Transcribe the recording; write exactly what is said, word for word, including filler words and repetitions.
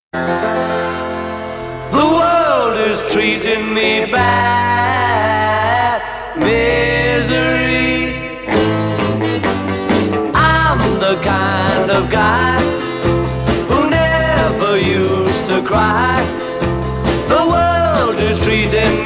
The world is treating me bad. Misery. I'm the kind of guy who never used to cry. The world is treating